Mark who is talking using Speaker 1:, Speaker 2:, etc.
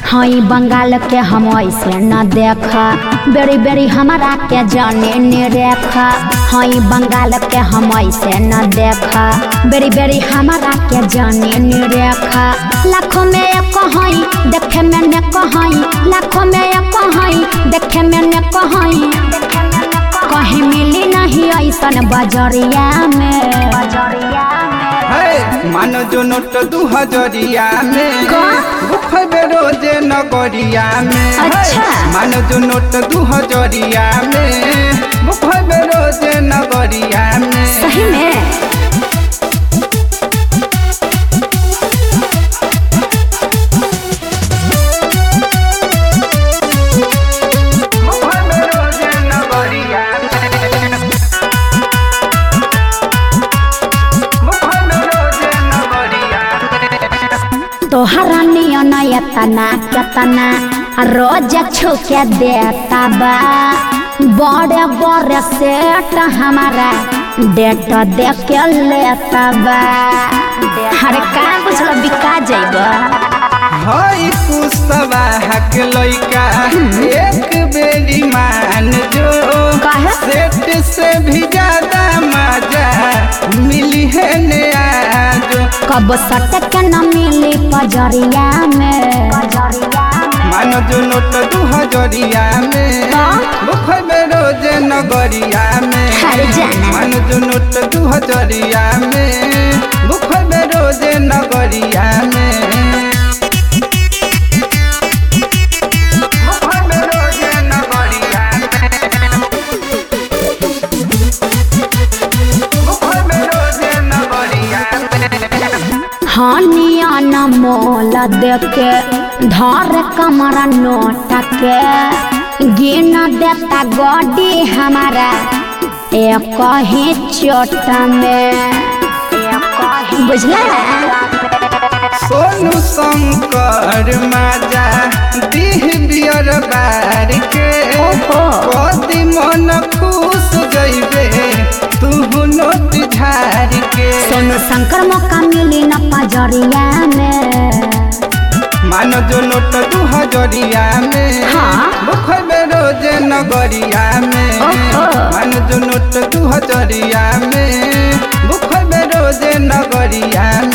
Speaker 1: हई बंगाल के हम ऐसे न देखा बेरी बेरी हमारा के जाने ने रेखा। हई बंगाल के हम ऐसे न देखा बेरी बेरी हमारा के जाने ने रेखा। लाखों में एक हई देखे में ने कहई, लाखों में एक हई देखे में ने कहई। कहीं मिली नहीं ऐसन बजरिया में।
Speaker 2: मानो जो नोट 2000 में बुखबे रोजे नगरिया में।
Speaker 1: अच्छा।
Speaker 2: मानो जो नोट 2000 में बुखबे रोजे नगरिया में।
Speaker 1: सही में तोहरा नियन यतना केतना रोज छुके देता बा। बड़े बड़े सेट हमारा डेट देख के लेता बा। हर का बुझल बिका जाइबा।
Speaker 2: हई कुसवा हक लइका एक बेरी मान जो सेट से भी ज्यादा मजा मिली है नया जो।
Speaker 1: कब सट के न मिली पजरिया में।
Speaker 2: मानो जो नोट 2000 में बुखबे रोजे नगरिया में। मानो जो नोट 2000 में बुखबे रोजे नगरिया में।
Speaker 1: हनिया न मोल देके धर कमरा नोट के गिन देता गड्डी हमारा एक ही चोट में। बुझला
Speaker 2: सोनू शंकर माजा दीह बियर बार के कदी मन खुश जइबे तू नोट झार के।
Speaker 1: सोनू शंकर मौका मिली न पजरिया में।
Speaker 2: मानो जो नोट 2000 में बुखबे रोजे नगरिया में। मानो जो नोट 2000 में बुखबे रोजे नगरिया